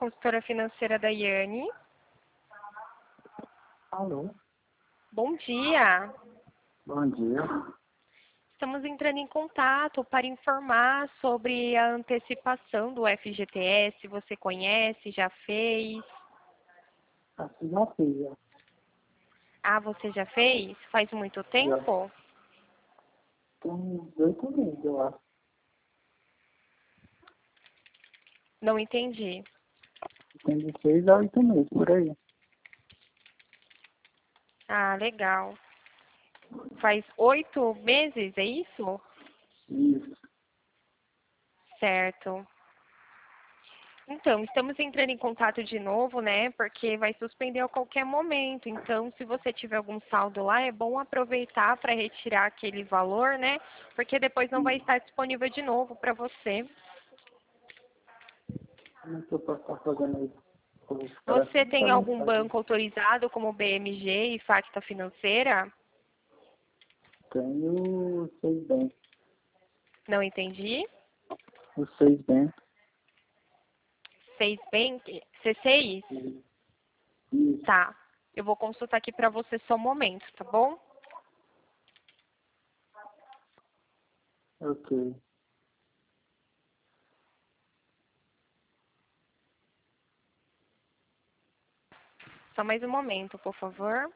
consultora financeira da Yane. Alô, Bom dia. bom dia. Estamos entrando em contato para informar sobre a antecipação do FGTS. Você conhece, já fez? Assim já fiz, já. Ah, você já fez? Faz muito tempo? Tem uns 8 meses, eu acho. Não entendi. Tem de 6 a 8 meses, por aí. Ah, legal. Faz 8 meses, é isso? Isso. Certo. Então, estamos entrando em contato de novo, né? Porque vai suspender a qualquer momento. Então, se você tiver algum saldo lá, é bom aproveitar para retirar aquele valor, né? Porque depois não vai estar disponível de novo para você. Como é que eu posso estar fazendo isso? Você tem Para algum banco autorizado, como BMG e Facta Financeira? Tenho o 6 bem. Não entendi. O 6 bem. Seis Bank? C6? Isso. Tá. Eu vou consultar aqui para você só um momento, tá bom? Ok. Só mais um momento, por favor.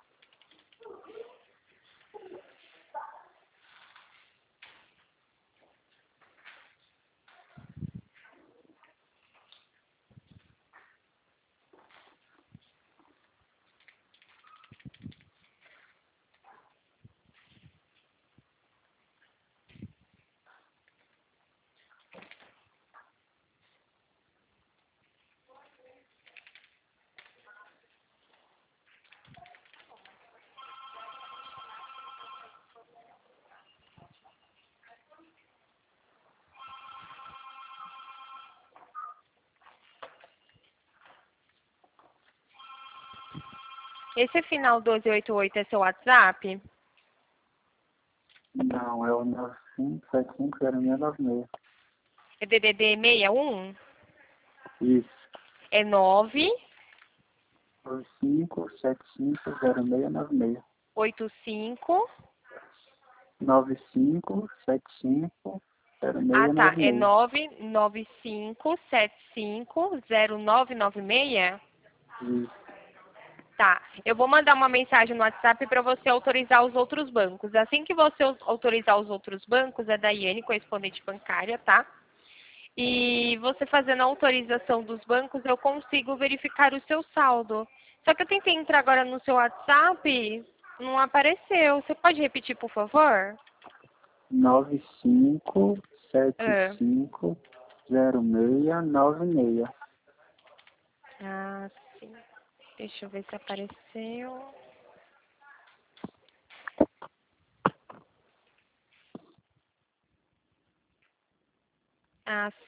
Esse final 1288 é seu WhatsApp? Não, é o 95750696. É DDD 61? Isso. É 95750696. 985. Ah, tá. É 95750696. 995750996? Isso. Tá. Eu vou mandar uma mensagem no WhatsApp para você autorizar os outros bancos. Assim que você autorizar os outros bancos, é da Iane, correspondente bancária, tá? E você fazendo a autorização dos bancos, eu consigo verificar o seu saldo. Só que eu tentei entrar agora no seu WhatsApp, não apareceu. Você pode repetir, por favor? 95750696. É. Ah, sim. Deixa eu ver se apareceu. Ah, sim.